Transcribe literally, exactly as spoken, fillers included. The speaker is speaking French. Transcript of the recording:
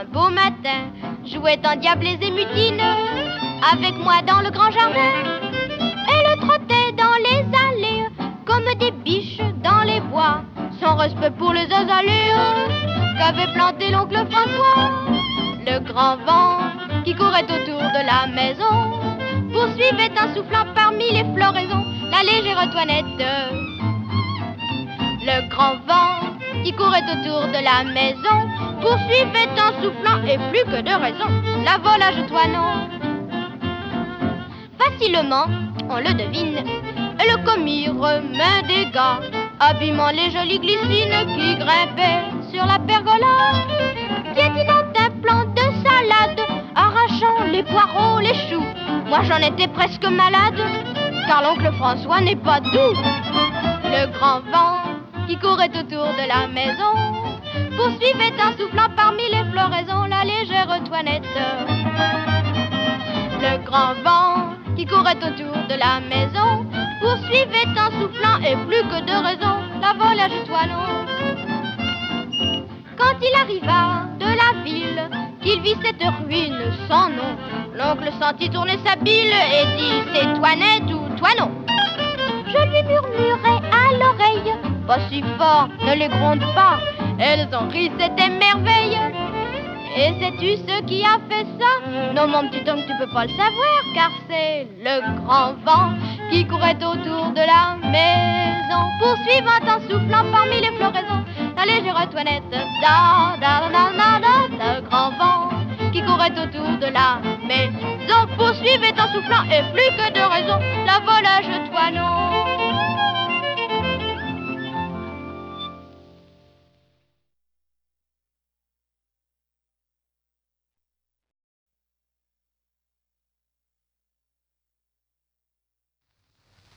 un beau matin, jouait endiablés et mutines avec moi dans le grand jardin. Elle trottait dans les allées comme des biches dans les bois, sans respect pour les azalées qu'avait planté l'oncle François. Le grand vent qui courait autour de la maison poursuivait en soufflant parmi les floraisons la légère toinette. Le grand vent qui courait autour de la maison poursuivait en soufflant, et plus que de raison, la volage toinon. Facilement, on le devine, elle commit main des gars, abîmant les jolies glycines qui grimpaient sur la pergola, piétinant un plant de salade, arrachant les poireaux, les choux. Moi j'en étais presque malade, car l'oncle François n'est pas doux. Le grand vent qui courait autour de la maison poursuivait en soufflant parmi les floraisons la légère toinette. Le grand vent qui courait autour de la maison poursuivait en soufflant, et plus que de raison, la volage toinon. Quand il arriva de la ville, qu'il vit cette ruine sans nom, l'oncle sentit tourner sa bile et dit: c'est Toinette ou Toinon. Je lui murmurai à l'oreille: pas si fort, ne les gronde pas. Elles ont ri, c'était merveille. Et sais-tu ce qui a fait ça? Non, mon petit homme, tu peux pas le savoir, car c'est le grand vent qui courait autour de la maison, poursuivant en soufflant parmi les floraisons la légère toinette. Da, da, da, da, da, le grand vent qui courait autour de la maison poursuivait en soufflant, et plus que de raison, la volage toinon.